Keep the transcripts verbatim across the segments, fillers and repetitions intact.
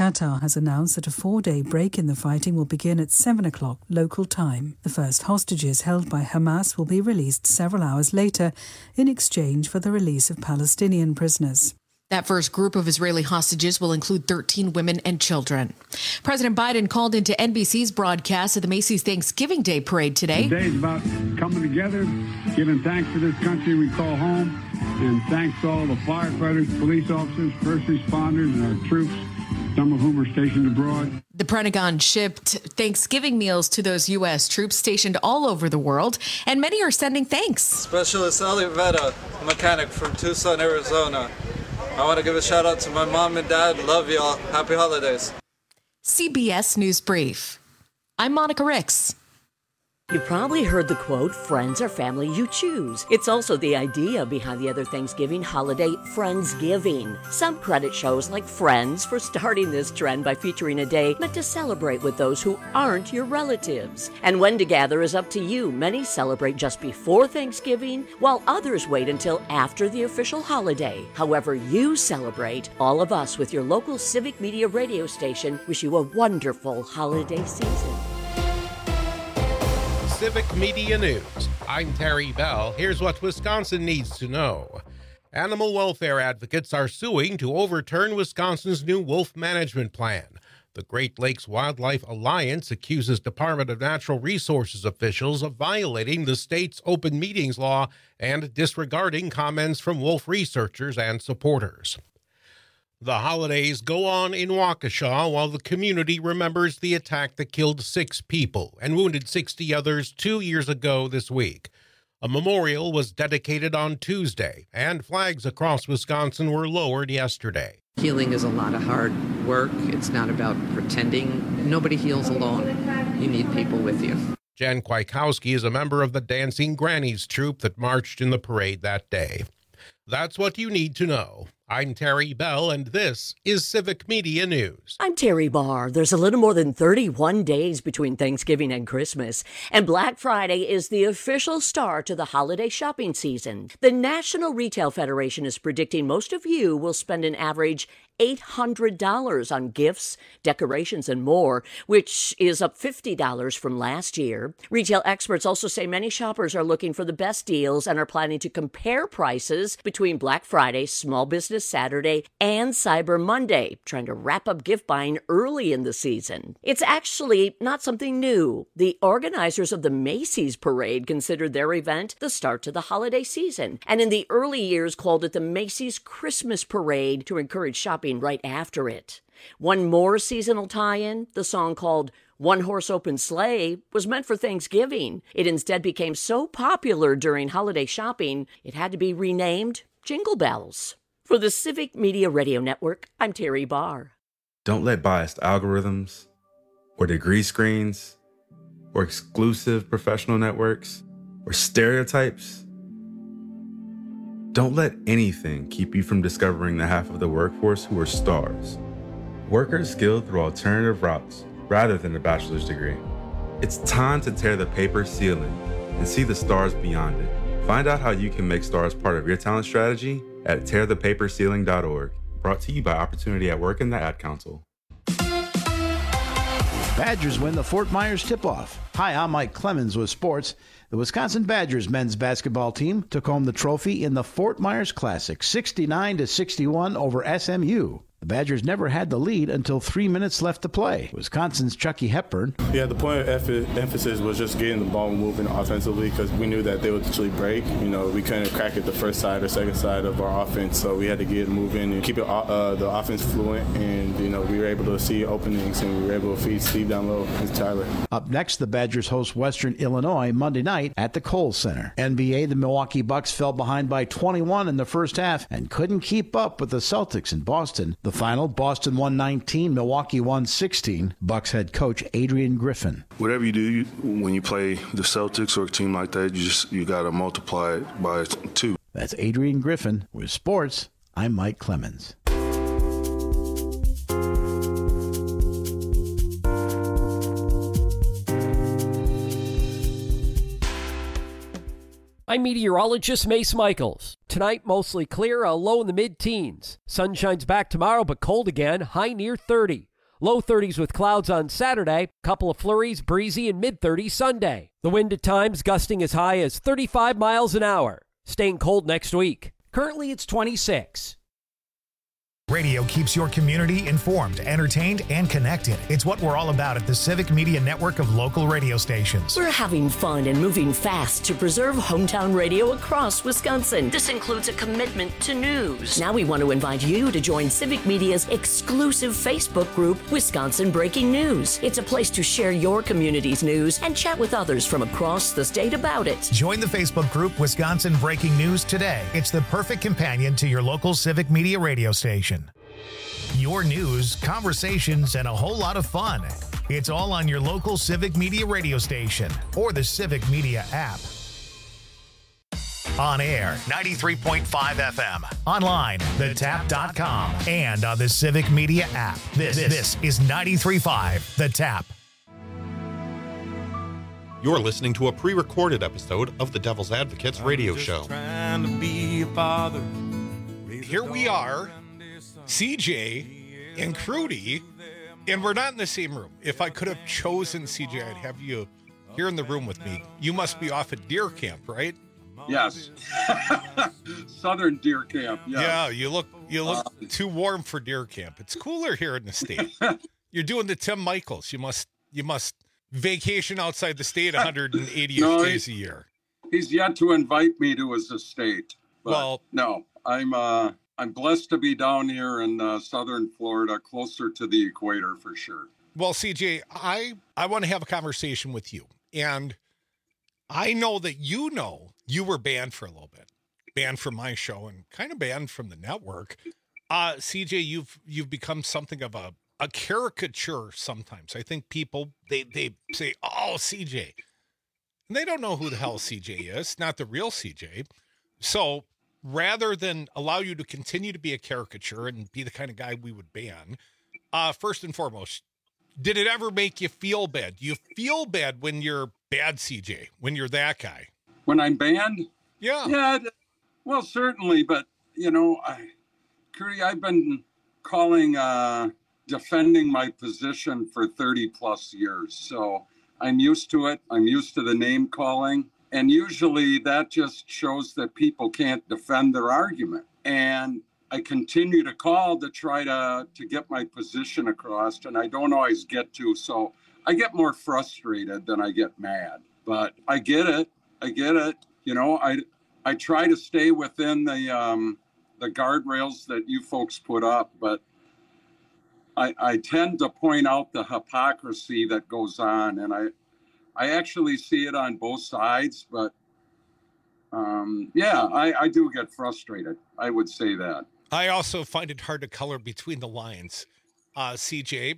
Qatar has announced that a four-day break in the fighting will begin at seven o'clock local time. The first hostages held by Hamas will be released several hours later in exchange for the release of Palestinian prisoners. That first group of Israeli hostages will include thirteen women and children. President Biden called into N B C's broadcast at the Macy's Thanksgiving Day Parade today. The day is about coming together, giving thanks for this country we call home, and thanks to all the firefighters, police officers, first responders, and our troops, some of whom are stationed abroad. The Pentagon shipped Thanksgiving meals to those U S troops stationed all over the world, and many are sending thanks. Specialist Ali Vetta, mechanic from Tucson, Arizona. I want to give a shout out to my mom and dad. Love y'all. Happy holidays. C B S News Brief. I'm Monica Ricks. You probably heard the quote, friends are family you choose. It's also the idea behind the other Thanksgiving holiday, Friendsgiving. Some credit shows like Friends for starting this trend by featuring a day meant to celebrate with those who aren't your relatives. And when to gather is up to you. Many celebrate just before Thanksgiving, while others wait until after the official holiday. However you celebrate, all of us with your local Civic Media radio station wish you a wonderful holiday season. Civic Media News. I'm Terry Bell. Here's what Wisconsin needs to know. Animal welfare advocates are suing to overturn Wisconsin's new wolf management plan. The Great Lakes Wildlife Alliance accuses Department of Natural Resources officials of violating the state's open meetings law and disregarding comments from wolf researchers and supporters. The holidays go on in Waukesha while the community remembers the attack that killed six people and wounded sixty others two years ago this week. A memorial was dedicated on Tuesday, and flags across Wisconsin were lowered yesterday. Healing is a lot of hard work. It's not about pretending. Nobody heals alone. You need people with you. Jen Kwiatkowski is a member of the Dancing Grannies troupe that marched in the parade that day. That's what you need to know. I'm Terry Bell, and this is Civic Media News. I'm Terry Barr. There's a little more than thirty-one days between Thanksgiving and Christmas, and Black Friday is the official start to the holiday shopping season. The National Retail Federation is predicting most of you will spend an average eight hundred dollars on gifts, decorations, and more, which is up fifty dollars from last year. Retail experts also say many shoppers are looking for the best deals and are planning to compare prices between Black Friday, Small Business Saturday, and Cyber Monday, trying to wrap up gift buying early in the season. It's actually not something new. The organizers of the Macy's Parade considered their event the start to the holiday season, and in the early years called it the Macy's Christmas Parade to encourage shopping right after it. One more seasonal tie-in, the song called One Horse Open Sleigh, was meant for Thanksgiving. It instead became so popular during holiday shopping, it had to be renamed Jingle Bells. For the Civic Media Radio Network, I'm Terry Barr. Don't let biased algorithms, or degree screens, or exclusive professional networks, or stereotypes, don't let anything keep you from discovering the half of the workforce who are stars. Workers skilled through alternative routes rather than a bachelor's degree. It's time to tear the paper ceiling and see the stars beyond it. Find out how you can make stars part of your talent strategy at tear the paper ceiling dot org. Brought to you by Opportunity at Work and the Ad Council. Badgers win the Fort Myers tip-off. Hi, I'm Mike Clemens with sports. The Wisconsin Badgers men's basketball team took home the trophy in the Fort Myers Classic, sixty-nine to sixty-one over S M U. The Badgers never had the lead until three minutes left to play. Wisconsin's Chucky Hepburn. Yeah, the point of emphasis was just getting the ball moving offensively because we knew that they would actually break. You know, we couldn't crack it the first side or second side of our offense, so we had to get it moving and keep it, uh, the offense fluent. And, you know, we were able to see openings and we were able to feed Steve down low and Tyler. Up next, the Badgers host Western Illinois Monday night at the Kohl Center. N B A, the Milwaukee Bucks fell behind by twenty-one in the first half and couldn't keep up with the Celtics in Boston. The final, Boston won nineteen, Milwaukee won sixteen. Bucks head coach Adrian Griffin. Whatever you do you, when you play the Celtics or a team like that, you just you got to multiply it by two. That's Adrian Griffin. With sports, I'm Mike Clemens. I'm meteorologist Mace Michaels. Tonight, mostly clear, a low in the mid-teens. Sun shines back tomorrow, but cold again, high near thirty. Low thirties with clouds on Saturday. Couple of flurries, breezy, and mid thirties Sunday. The wind at times gusting as high as thirty-five miles an hour. Staying cold next week. Currently, it's twenty-six. Radio keeps your community informed, entertained, and connected. It's what we're all about at the Civic Media Network of local radio stations. We're having fun and moving fast to preserve hometown radio across Wisconsin. This includes a commitment to news. Now we want to invite you to join Civic Media's exclusive Facebook group, Wisconsin Breaking News. It's a place to share your community's news and chat with others from across the state about it. Join the Facebook group Wisconsin Breaking News today. It's the perfect companion to your local Civic Media radio station. Your news, conversations, and a whole lot of fun. It's all on your local Civic Media radio station or the Civic Media app. On air, ninety-three point five F M. Online, the tap dot com. And on the Civic Media app. This, this is ninety-three point five The Tap. You're listening to a pre-recorded episode of the Devil's Advocates radio show. Trying to be a father. Here we are, C J and Crudy, and we're not in the same room. If I could have chosen C J, I'd have you here in the room with me. You must be off at deer camp, right? Yes. Southern deer camp. Yes. Yeah, you look you look uh, too warm for deer camp. It's cooler here in the state. You're doing the Tim Michaels. You must you must vacation outside the state one hundred eighty no, days a year. He's yet to invite me to his estate. But well, no, I'm uh, I'm blessed to be down here in uh, southern Florida, closer to the equator for sure. Well, C J, I I want to have a conversation with you, and I know that you know you were banned for a little bit, banned from my show, and kind of banned from the network. Uh, C J, you've you've become something of a a caricature sometimes. I think people they they say, "Oh, C J," and they don't know who the hell C J is, not the real C J. So rather than allow you to continue to be a caricature and be the kind of guy we would ban, uh, first and foremost, did it ever make you feel bad? Do you feel bad when you're bad, C J, when you're that guy? When I'm banned? Yeah. Yeah, well, certainly. But, you know, I, Crudy, I've been calling, uh, defending my position for thirty plus years. So I'm used to it. I'm used to the name calling. And usually that just shows that people can't defend their argument. And I continue to call to try to, to get my position across, and I don't always get to. So I get more frustrated than I get mad. But I get it. I get it. You know, I I try to stay within the um, the guardrails that you folks put up, but I, I tend to point out the hypocrisy that goes on, and I I actually see it on both sides, but um, yeah, I, I do get frustrated. I would say that. I also find it hard to color between the lines. Uh, C J,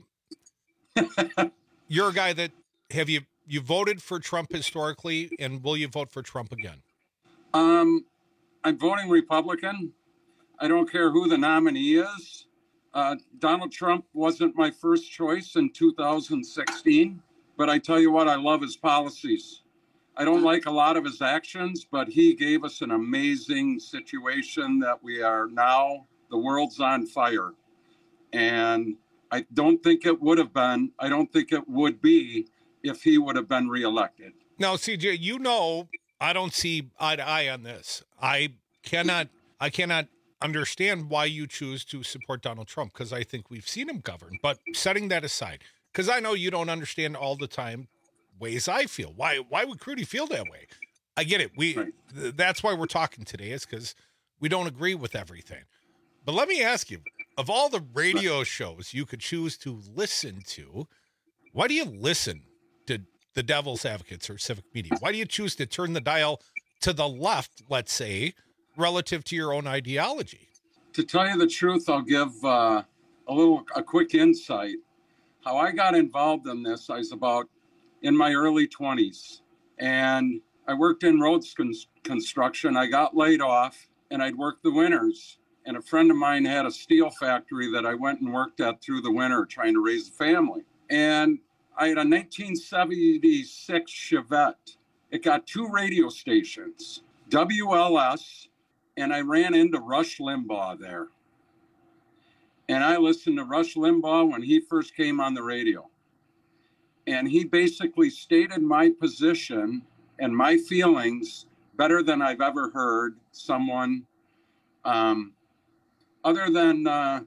you're a guy that, have you, you voted for Trump historically, and will you vote for Trump again? Um, I'm voting Republican. I don't care who the nominee is. Uh, Donald Trump wasn't my first choice in two thousand sixteen. But I tell you what, I love his policies. I don't like a lot of his actions, but he gave us an amazing situation that we are now, the world's on fire. And I don't think it would have been, I don't think it would be if he would have been reelected. Now, C J, you know, I don't see eye to eye on this. I cannot, I cannot understand why you choose to support Donald Trump, because I think we've seen him govern. But setting that aside, because I know you don't understand all the time ways I feel. Why why would Crudy feel that way? I get it. We right. th- That's why we're talking today, is because we don't agree with everything. But let me ask you, of all the radio right. shows you could choose to listen to, why do you listen to the Devil's Advocates or Civic Media? Why do you choose to turn the dial to the left, let's say, relative to your own ideology? To tell you the truth, I'll give uh, a little, a quick insight. How I got involved in this, I was about in my early twenties, and I worked in roads con- construction. I got laid off, and I'd work the winters. And a friend of mine had a steel factory that I went and worked at through the winter, trying to raise a family. And I had a nineteen seventy-six Chevette. It got two radio stations, W L S, and I ran into Rush Limbaugh there. And I listened to Rush Limbaugh when he first came on the radio. And he basically stated my position and my feelings better than I've ever heard someone, um, other than uh,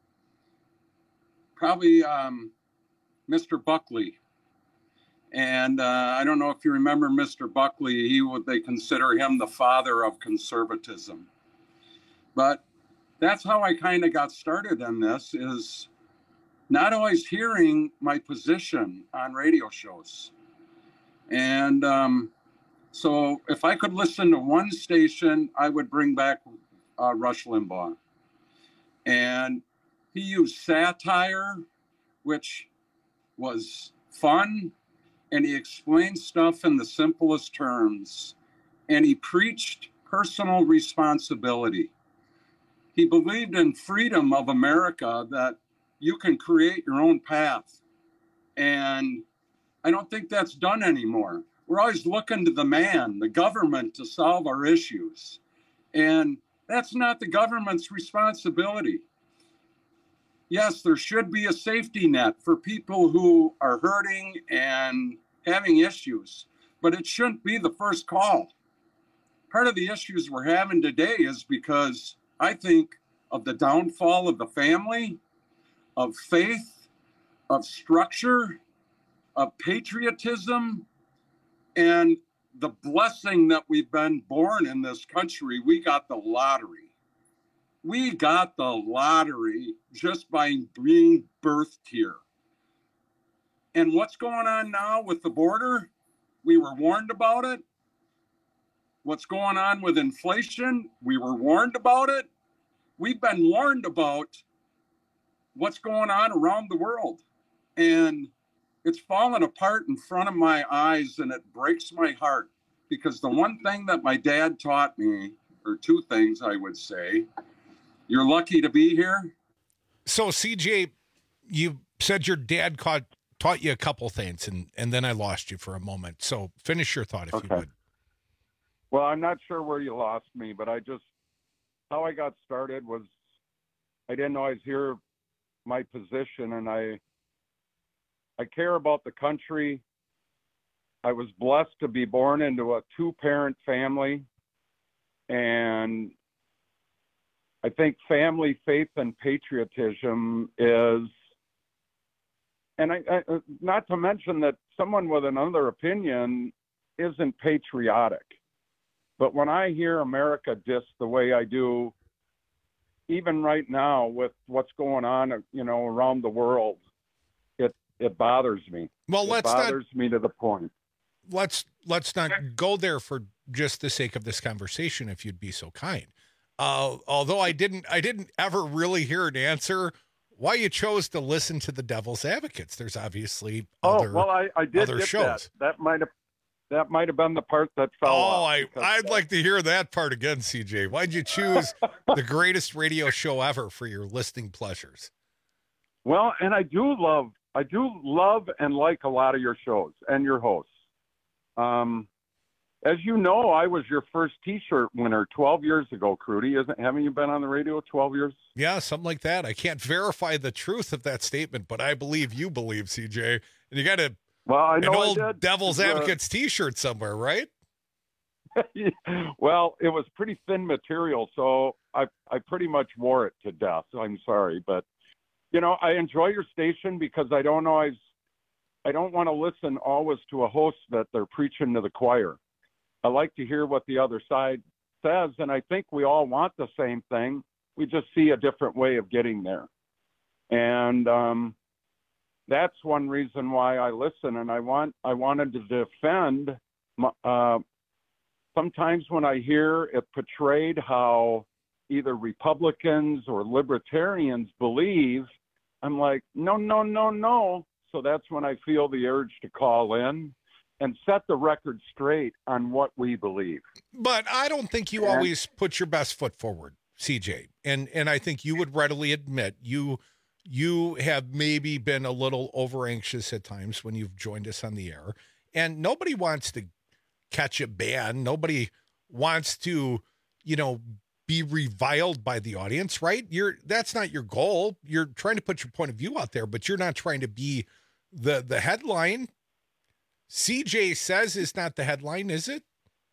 probably um, Mister Buckley. And uh, I don't know if you remember Mister Buckley. He would they consider him the father of conservatism. But that's how I kind of got started in this, is not always hearing my position on radio shows. And um, so if I could listen to one station, I would bring back uh, Rush Limbaugh. And he used satire, which was fun, and he explained stuff in the simplest terms. And he preached personal responsibility. He believed in freedom of America, that you can create your own path. And I don't think that's done anymore. We're always looking to the man, the government, to solve our issues. And that's not the government's responsibility. Yes, there should be a safety net for people who are hurting and having issues, but it shouldn't be the first call. Part of the issues we're having today is because I think of the downfall of the family, of faith, of structure, of patriotism, and the blessing that we've been born in this country. We got the lottery. We got the lottery just by being birthed here. And what's going on now with the border? We were warned about it. What's going on with inflation? We were warned about it. We've been warned about what's going on around the world. And it's fallen apart in front of my eyes, and it breaks my heart, because the one thing that my dad taught me, or two things I would say, you're lucky to be here. So C J, you said your dad caught, taught you a couple things, and, and then I lost you for a moment. So finish your thought if okay. you would. Well, I'm not sure where you lost me, but I just, how I got started was I didn't always hear my position, and I I care about the country. I was blessed to be born into a two-parent family, and I think family, faith, and patriotism is, and I, I, not to mention that someone with another opinion isn't patriotic. But when I hear America diss the way I do, even right now with what's going on, you know, around the world, it it bothers me. Well, it let's bothers not, me to the point. Let's let's not go there for just the sake of this conversation, if you'd be so kind. Uh, although I didn't, I didn't ever really hear an answer why you chose to listen to the Devil's Advocates. There's obviously oh other, well, I, I did other get shows. that. That might have that might have been the part that fell Oh, off. I I'd like to hear that part again, C J. Why'd you choose the greatest radio show ever for your listening pleasures? Well, and I do love, I do love and like a lot of your shows and your hosts. Um, as you know, I was your first T-shirt winner twelve years ago, Crudy. Isn't, haven't you been on the radio twelve years? Yeah, something like that. I can't verify the truth of that statement, but I believe you believe, C J. And you got a, well, I know an old I did. Devil's Uh, Advocates T-shirt somewhere, right? Well, it was pretty thin material, so I I pretty much wore it to death. I'm sorry, but you know, I enjoy your station because I don't always, I don't want to listen always to a host that they're preaching to the choir. I like to hear what the other side says, and I think we all want the same thing. We just see a different way of getting there. And um, that's one reason why I listen, and I want I wanted to defend my, uh, sometimes when I hear it portrayed how either Republicans or libertarians believe, I'm like, no, no, no, no. So that's when I feel the urge to call in and set the record straight on what we believe. But I don't think you and, always put your best foot forward, C J. And and I think you would readily admit you you have maybe been a little over anxious at times when you've joined us on the air. And nobody wants to catch a ban. Nobody wants to, you know, be reviled by the audience, right? You're that's not your goal. You're trying to put your point of view out there, but you're not trying to be the the headline. C J says it's not the headline, is it?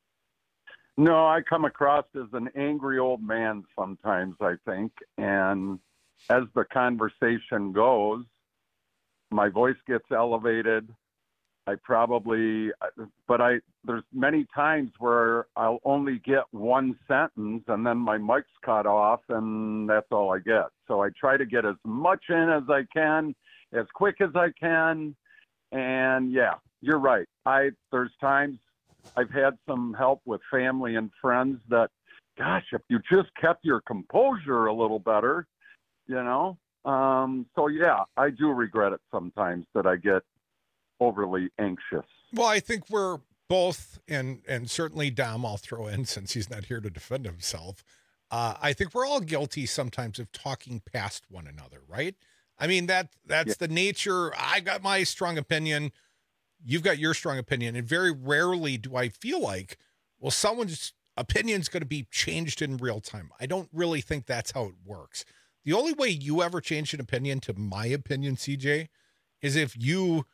No, I come across as an angry old man sometimes, I think. And as the conversation goes, my voice gets elevated. I probably, but I, there's many times where I'll only get one sentence and then my mic's cut off and that's all I get. So I try to get as much in as I can, as quick as I can. And yeah, you're right. I, there's times I've had some help with family and friends that, gosh, if you just kept your composure a little better, you know? Um, so yeah, I do regret it sometimes that I get overly anxious. Well, I think we're both, and and certainly Dom, I'll throw in since he's not here to defend himself. Uh, I think we're all guilty sometimes of talking past one another, right? I mean, that that's yeah. the nature. I got my strong opinion. You've got your strong opinion. And very rarely do I feel like, well, someone's opinion is going to be changed in real time. I don't really think that's how it works. The only way you ever change an opinion, to my opinion, C J, is if you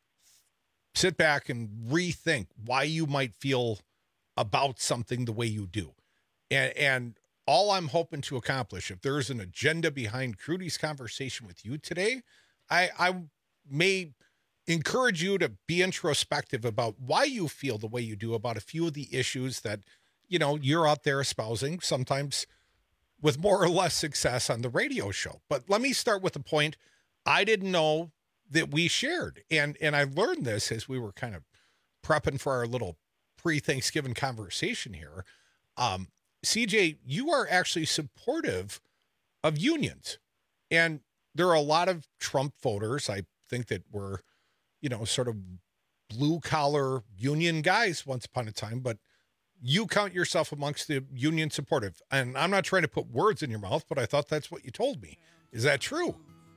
sit back and rethink why you might feel about something the way you do. And, and all I'm hoping to accomplish, if there's an agenda behind Crudy's conversation with you today, I, I may encourage you to be introspective about why you feel the way you do about a few of the issues that, you know, you're out there espousing, sometimes with more or less success on the radio show. But let me start with the point I didn't know that we shared. And, and I learned this as we were kind of prepping for our little pre-Thanksgiving conversation here. Um, C J, you are actually supportive of unions. And there are a lot of Trump voters, I think, that were, you know, sort of blue collar union guys once upon a time, but you count yourself amongst the union supportive. And I'm not trying to put words in your mouth, but I thought that's what you told me. Is that true?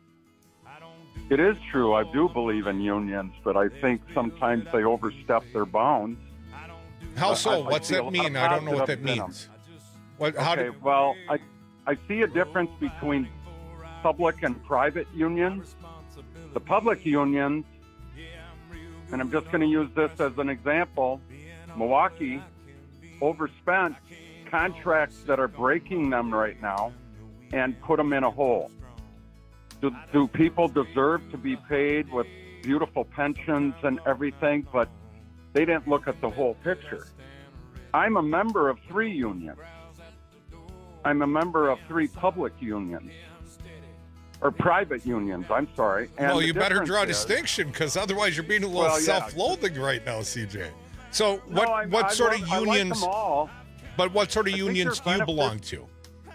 It is true. I do believe in unions, but I think sometimes they overstep their bounds. How so? I, I What's that mean? I don't know what that means. What, how okay, do... well, I, I see a difference between public and private unions. The public unions, and I'm just going to use this as an example, Milwaukee overspent contracts that are breaking them right now and put them in a hole. Do, do people deserve to be paid with beautiful pensions and everything? But they didn't look at the whole picture. I'm a member of three unions. I'm a member of three public unions. Or private unions, I'm sorry. And well, you better draw a is, distinction, because otherwise you're being a little well, yeah. self-loathing right now, C J. So what, no, I, what I sort love, of unions, I like them all. But what sort of I unions do you belong to?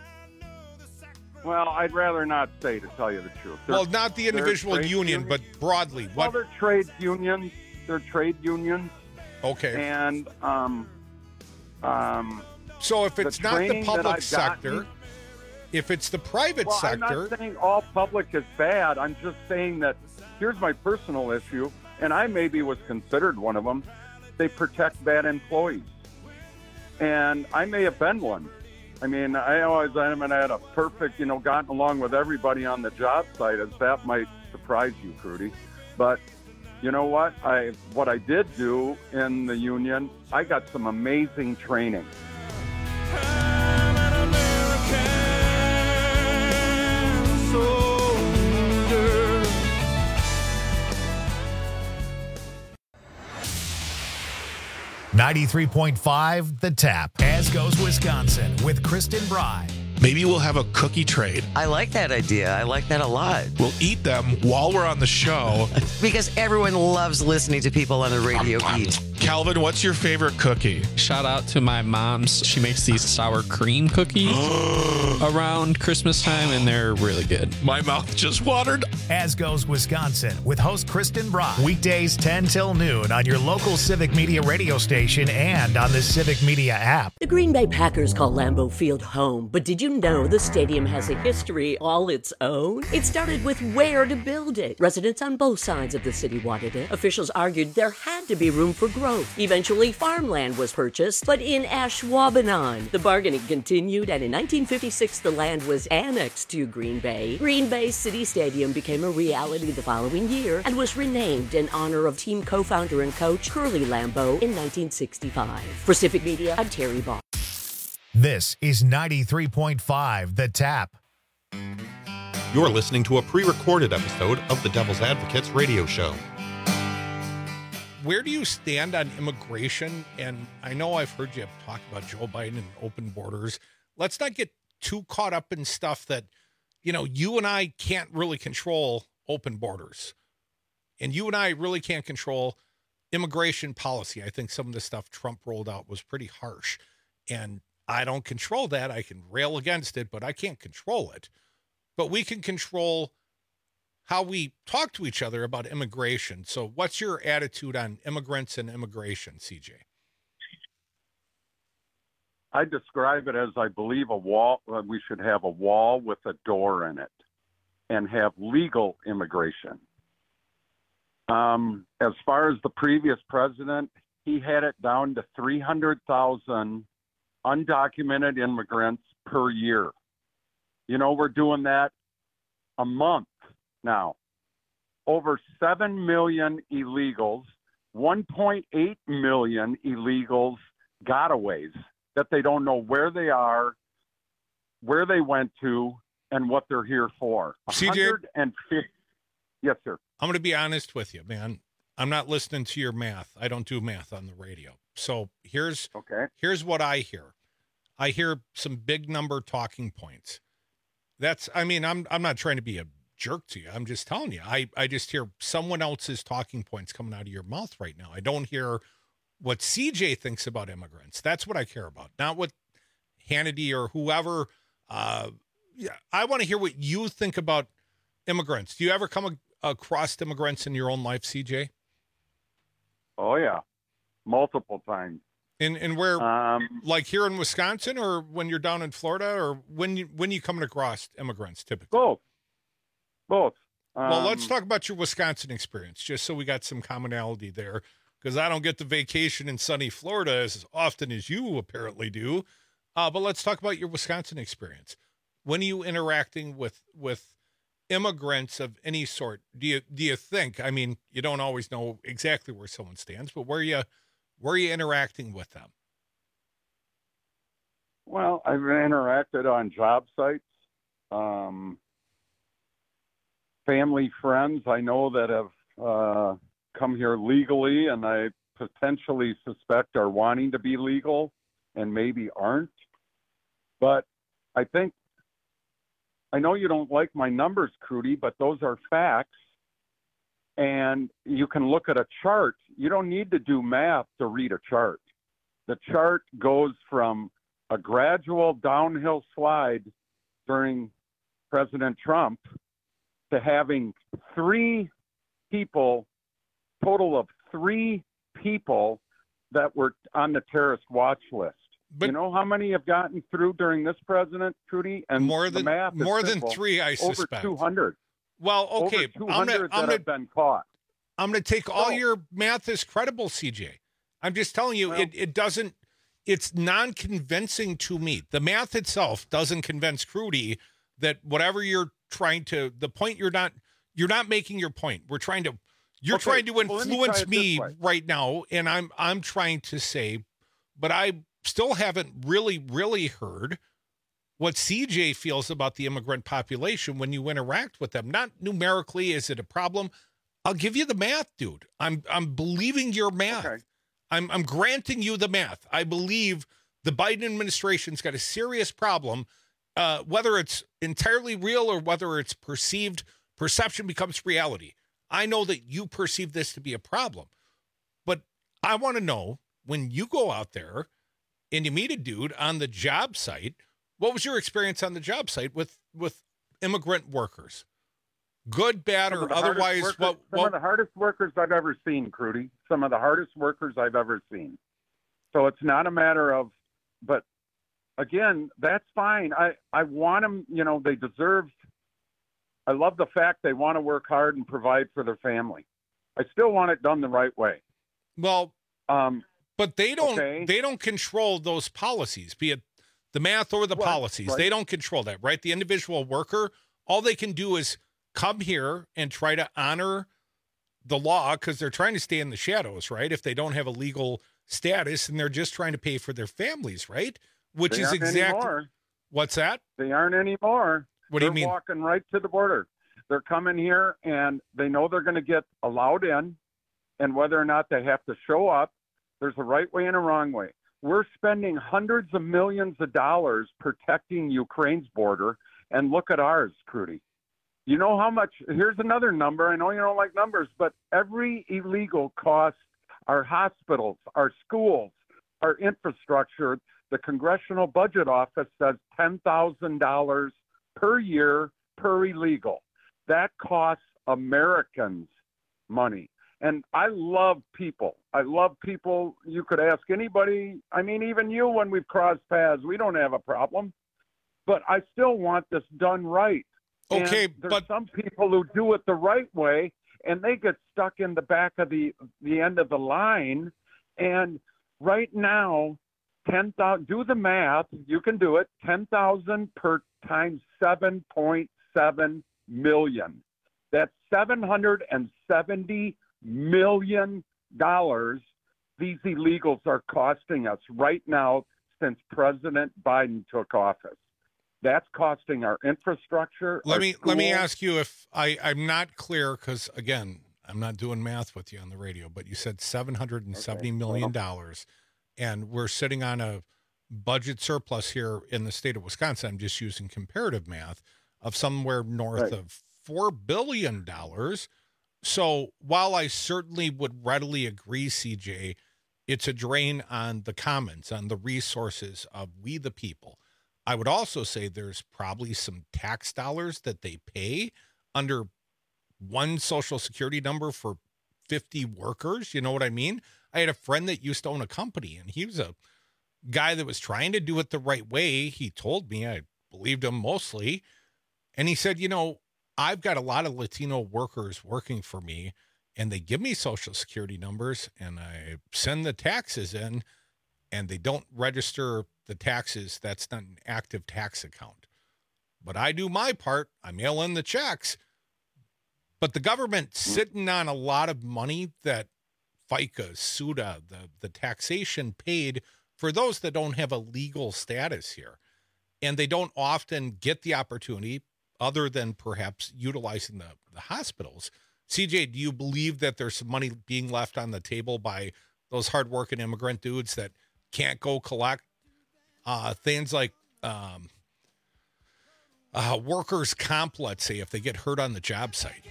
Well, I'd rather not say, to tell you the truth. They're, well, not the individual union, unions. But broadly. What? Well, they're trade unions. They're trade unions. Okay. And, um, um, so if it's the not the public sector, gotten, if it's the private well, sector. I'm not saying all public is bad. I'm just saying that here's my personal issue, and I maybe was considered one of them. They protect bad employees. And I may have been one. I mean, I always I haven't had a perfect, you know, gotten along with everybody on the job site, as that might surprise you, Crudy. But you know what? I what I did do in the union, I got some amazing training. I'm an American soldier. ninety-three point five The Tap. As goes Wisconsin with Kristen Bry. Maybe we'll have a cookie trade. I like that idea. I like that a lot. We'll eat them while we're on the show. Because everyone loves listening to people on the radio eat. Calvin, what's your favorite cookie? Shout out to my mom's. She makes these sour cream cookies around Christmas time, and they're really good. My mouth just watered. As goes Wisconsin with host Kristen Bry. Weekdays ten till noon on your local Civic Media radio station and on the Civic Media app. The Green Bay Packers call Lambeau Field home, but did you know the stadium has a history all its own? It started with where to build it. Residents on both sides of the city wanted it. Officials argued there had to be room for growth. growth. Eventually, farmland was purchased, but in Ashwaubenon, the bargaining continued, and in nineteen fifty-six, the land was annexed to Green Bay. Green Bay City Stadium became a reality the following year and was renamed in honor of team co-founder and coach Curly Lambeau in nineteen sixty-five. For Civic Media, I'm Terry Ball. This is ninety-three point five The Tap. You're listening to a pre-recorded episode of the Devil's Advocates radio show. Where do you stand on immigration? And I know I've heard you talk about Joe Biden and open borders. Let's not get too caught up in stuff that, you know, you and I can't really control open borders. And you and I really can't control immigration policy. I think some of the stuff Trump rolled out was pretty harsh. And I don't control that. I can rail against it, but I can't control it. But we can control how we talk to each other about immigration. So what's your attitude on immigrants and immigration, C J? I describe it as I believe a wall, uh, we should have a wall with a door in it and have legal immigration. Um, as far as the previous president, he had it down to three hundred thousand undocumented immigrants per year. You know, we're doing that a month now. Over seven million illegals, one point eight million illegals gotaways that they don't know where they are, where they went to, and what they're here for. C J? one hundred fifty Yes, sir. I'm going to be honest with you, man. I'm not listening to your math. I don't do math on the radio. So here's okay. Here's what I hear. I hear some big number talking points. That's, I mean, I'm I'm not trying to be a jerk to you. I'm just telling you. I, I just hear someone else's talking points coming out of your mouth right now. I don't hear what C J thinks about immigrants. That's what I care about, not what Hannity or whoever. Uh, yeah, I want to hear what you think about immigrants. Do you ever come a- across immigrants in your own life, C J? Oh, yeah. Multiple times. And and where, um, like here in Wisconsin, or when you're down in Florida, or when you when you coming across immigrants typically? Both. Both. Um, Well, let's talk about your Wisconsin experience, just so we got some commonality there, because I don't get to vacation in sunny Florida as often as you apparently do. Uh, but let's talk about your Wisconsin experience. When are you interacting with with immigrants of any sort? Do you do you think? I mean, you don't always know exactly where someone stands, but where you where are you interacting with them? Well, I've interacted on job sites, um, family, friends I know that have uh, come here legally, and I potentially suspect are wanting to be legal and maybe aren't. But I think, I know you don't like my numbers, Crudy, but those are facts. And you can look at a chart. You don't need to do math to read a chart. The chart goes from a gradual downhill slide during President Trump to having three people, total of three people that were on the terrorist watch list. But you know how many have gotten through during this president, Trudy? And more than the math is more simple. than three, I Over suspect. two hundred. Well, okay, Over two I'm hundred gonna, that I'm gonna, have been caught. I'm going to take all So- your math as credible, C J. I'm just telling you, Well- it, it doesn't, it's non-convincing to me. The math itself doesn't convince Crudy that whatever you're trying to, the point you're not, you're not making your point. We're trying to, you're Okay, trying to well, let me try influence it me, this way. right now, and I'm, I'm trying to say, but I still haven't really, really heard what C J feels about the immigrant population when you interact with them. Not numerically, is it a problem? I'll give you the math, dude. I'm I'm believing your math. Okay. I'm I'm granting you the math. I believe the Biden administration's got a serious problem, uh, whether it's entirely real or whether it's perceived. Perception becomes reality. I know that you perceive this to be a problem, but I want to know, when you go out there and you meet a dude on the job site, what was your experience on the job site with with immigrant workers? Good, bad, Some or of the hardest otherwise? workers- What, some what, of the hardest workers I've ever seen, Crudy. Some of the hardest workers I've ever seen. So it's not a matter of, but again, that's fine. I, I want them, you know, they deserve, I love the fact they want to work hard and provide for their family. I still want it done the right way. well, Um, but they don't. okay. They don't control those policies, be it the math or the Right, policies. right. They don't control that, right? The individual worker, all they can do is come here and try to honor the law because they're trying to stay in the shadows, right? If they don't have a legal status and they're just trying to pay for their families, right? Which They is aren't exactly anymore. what's that? They aren't anymore. What do you They're mean? walking right to the border. They're coming here and they know they're going to get allowed in, and whether or not they have to show up, there's a right way and a wrong way. We're spending hundreds of millions of dollars protecting Ukraine's border, and look at ours, Crudy. You know how much? Here's another number. I know you don't like numbers, but every illegal costs our hospitals, our schools, our infrastructure. The Congressional Budget Office says ten thousand dollars per year per illegal. That costs Americans money. And I love people. I love people. You could ask anybody. I mean, even you, when we've crossed paths, we don't have a problem. But I still want this done right. Okay, and there's but some people who do it the right way, and they get stuck in the back of the the end of the line. And right now, ten thousand. Do the math. You can do it. Ten thousand per times seven point seven million. That's seven hundred and seventy million dollars. These illegals are costing us right now since President Biden took office. That's costing our infrastructure. Let our me let me schools. ask you if I, I'm not clear because again, I'm not doing math with you on the radio, but you said seven hundred and seventy million dollars, and we're sitting on a budget surplus here in the state of Wisconsin. I'm just using comparative math of somewhere north Right. of four billion dollars. So while I certainly would readily agree, C J, it's a drain on the commons, on the resources of we the people. I would also say there's probably some tax dollars that they pay under one social security number for fifty workers. You know what I mean? I had a friend that used to own a company, and he was a guy that was trying to do it the right way. He told me, I believed him mostly. And he said, you know, I've got a lot of Latino workers working for me, and they give me social security numbers, and I send the taxes in, and they don't register the taxes. That's not an active tax account. But I do my part. I mail in the checks. But the government sitting on a lot of money that FICA, SUDA, the, the taxation paid for those that don't have a legal status here. And they don't often get the opportunity other than perhaps utilizing the, the hospitals. C J, do you believe that there's some money being left on the table by those hardworking immigrant dudes that can't go collect uh, things like um, uh, workers' comp, let's say, if they get hurt on the job site?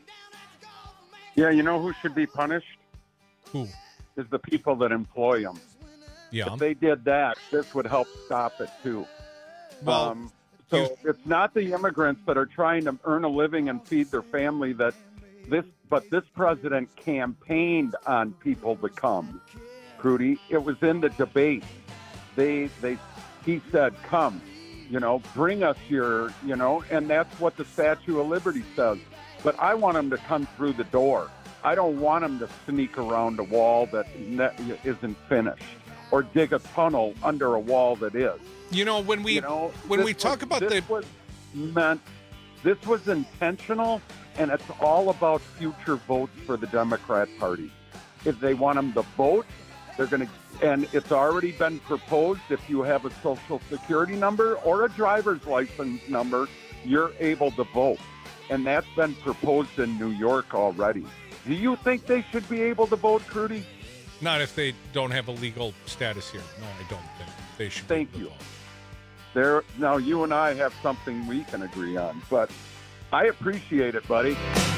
Yeah, you know who should be punished? Who? Is the people that employ them. Yeah. If they did that, this would help stop it too. Well, um, so it's not the immigrants that are trying to earn a living and feed their family that this, but this president campaigned on people to come. Crudy, it was in the debate. They, they, he said, "Come, you know, bring us your, you know," and that's what the Statue of Liberty says. But I want them to come through the door. I don't want them to sneak around a wall that ne- isn't finished or dig a tunnel under a wall that is. You know, when we You know, when this we talk was- about this the was meant, this was intentional, and it's all about future votes for the Democrat Party. If they want them to vote, they're going to, and it's already been proposed. If you have a social security number or a driver's license number, you're able to vote, and that's been proposed in New York already. Do you think they should be able to vote, Crudy? not if they don't have a legal status here. No, I don't think they should. Thank you. There, now you and I have something we can agree on, but I appreciate it, buddy.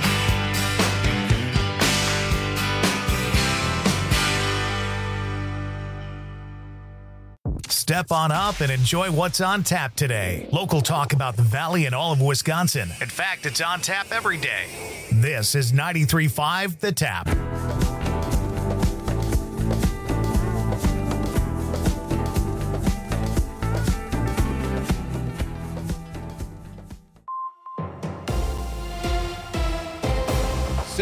Step on up and enjoy what's on tap today. Local talk about the Valley and all of Wisconsin. In fact, it's on tap every day. This is ninety-three point five The Tap.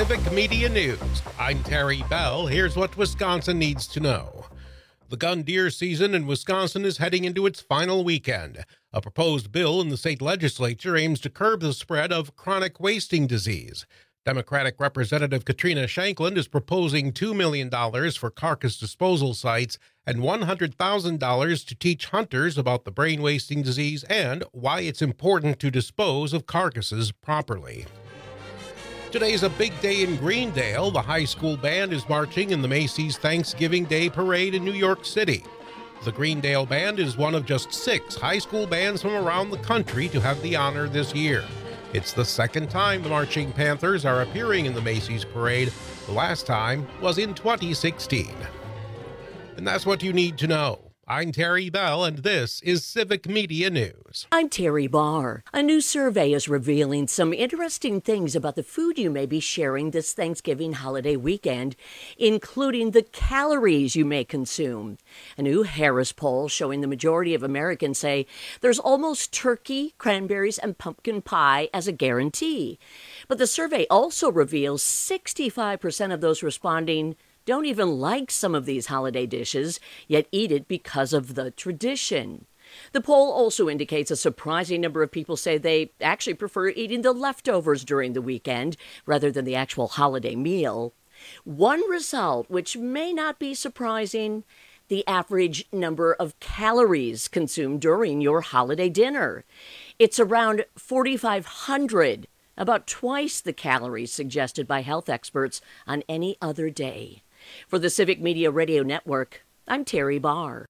Civic Media News. I'm Terry Bell. Here's what Wisconsin needs to know. The gun deer season in Wisconsin is heading into its final weekend. A proposed bill in the state legislature aims to curb the spread of chronic wasting disease. Democratic Representative Katrina Shankland is proposing two million dollars for carcass disposal sites and one hundred thousand dollars to teach hunters about the brain wasting disease and why it's important to dispose of carcasses properly. Today's a big day in Greendale. The high school band is marching in the Macy's Thanksgiving Day Parade in New York City. The Greendale Band is one of just six high school bands from around the country to have the honor this year. It's the second time the Marching Panthers are appearing in the Macy's Parade. The last time was in twenty sixteen. And that's what you need to know. I'm Terry Bell, and this is Civic Media News. I'm Terry Barr. A new survey is revealing some interesting things about the food you may be sharing this Thanksgiving holiday weekend, including the calories you may consume. A new Harris poll showing the majority of Americans say there's almost turkey, cranberries, and pumpkin pie as a guarantee. But the survey also reveals sixty-five percent of those responding don't even like some of these holiday dishes, yet eat it because of the tradition. The poll also indicates a surprising number of people say they actually prefer eating the leftovers during the weekend rather than the actual holiday meal. One result, which may not be surprising, the average number of calories consumed during your holiday dinner. It's around forty-five hundred, about twice the calories suggested by health experts on any other day. For the Civic Media Radio Network, I'm Terry Barr.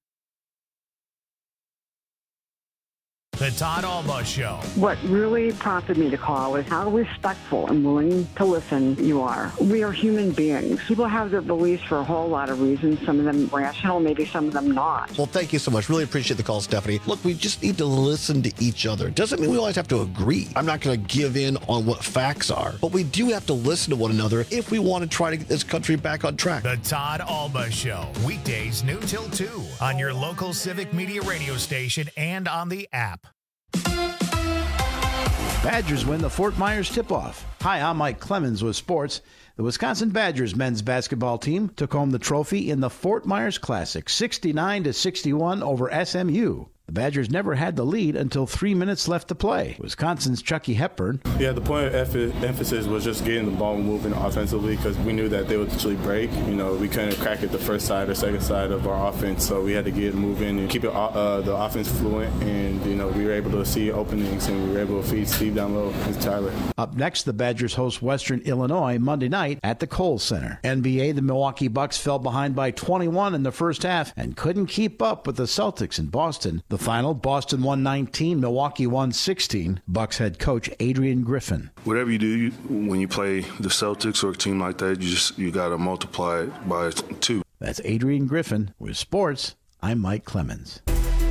The Todd Alba Show. What really prompted me to call is how respectful and willing to listen you are. We are human beings. People have their beliefs for a whole lot of reasons, some of them rational, maybe some of them not. Well, thank you so much. Really appreciate the call, Stephanie. Look, we just need to listen to each other. Doesn't mean we always have to agree. I'm not going to give in on what facts are, but we do have to listen to one another if we want to try to get this country back on track. The Todd Alba Show. Weekdays noon till two on your local Civic Media radio station and on the app. Badgers win the Fort Myers tip-off. Hi, I'm Mike Clemens with sports. The Wisconsin Badgers men's basketball team took home the trophy in the Fort Myers Classic, sixty-nine to sixty-one over S M U. The Badgers never had the lead until three minutes left to play. Wisconsin's Chucky Hepburn. Yeah, the point of emphasis was just getting the ball moving offensively because we knew that they would actually break. You know, we couldn't crack it the first side or second side of our offense, so we had to get it moving and keep it, uh, the offense fluent. And, you know, we were able to see openings and we were able to feed Steve down low and Tyler. Up next, the Badgers host Western Illinois Monday night at the Kohl Center. N B A, the Milwaukee Bucks fell behind by twenty-one in the first half and couldn't keep up with the Celtics in Boston. The final, Boston won nineteen, Milwaukee won sixteen. Bucks head coach Adrian Griffin. Whatever you do, you, when you play the Celtics or a team like that, you just you got to multiply it by two. That's Adrian Griffin. With sports, I'm Mike Clemens.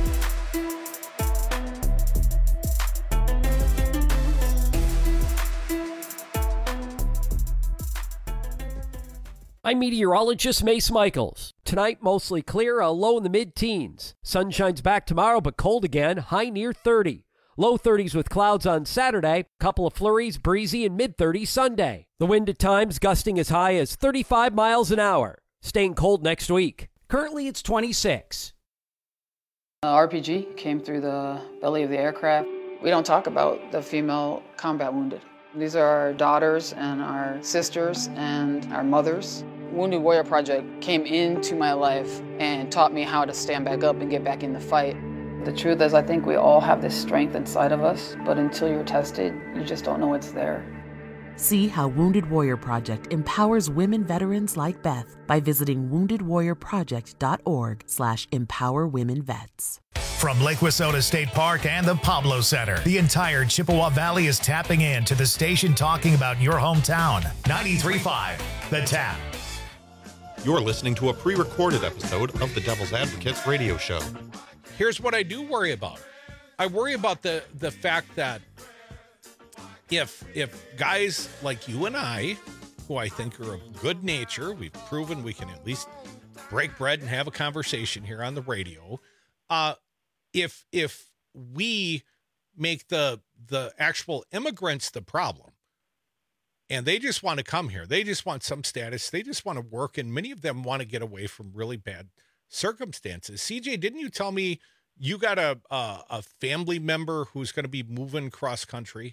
I'm meteorologist Mace Michaels. Tonight, mostly clear, a low in the mid-teens. Sun shines back tomorrow, but cold again, high near thirty. Low thirties with clouds on Saturday, couple of flurries, breezy, and mid-thirties Sunday. The wind at times gusting as high as thirty-five miles an hour. Staying cold next week. Currently, it's twenty-six. Uh, R P G came through the belly of the aircraft. We don't talk about the female combat wounded. These are our daughters and our sisters and our mothers. Wounded Warrior Project came into my life and taught me how to stand back up and get back in the fight. The truth is, I think we all have this strength inside of us, but until you're tested, you just don't know it's there. See how Wounded Warrior Project empowers women veterans like Beth by visiting wounded warrior project dot org slash empower women vets. From Lake Wissota State Park and the Pablo Center, the entire Chippewa Valley is tapping in to the station talking about your hometown. ninety-three point five, The Tap. You're listening to a pre-recorded episode of the Devil's Advocates radio show. Here's what I do worry about. I worry about the the fact that if if guys like you and I, who I think are of good nature, we've proven we can at least break bread and have a conversation here on the radio, uh, if if we make the the actual immigrants the problem, and they just want to come here. They just want some status. They just want to work, and many of them want to get away from really bad circumstances. C J, didn't you tell me you got a a, a family member who's going to be moving cross country?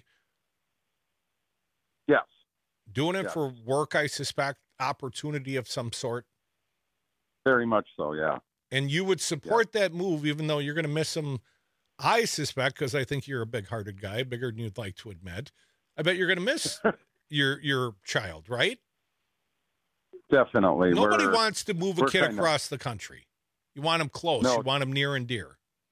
Yes. Doing it yes. for work, I suspect, opportunity of some sort. Very much so, yeah. And you would support yeah. that move, even though you're going to miss him, I suspect, because I think you're a big-hearted guy, bigger than you'd like to admit. I bet you're going to miss your your child, right? Definitely. Nobody we're, wants to move a kid across of... the country. You want him close. No. You want him near and dear.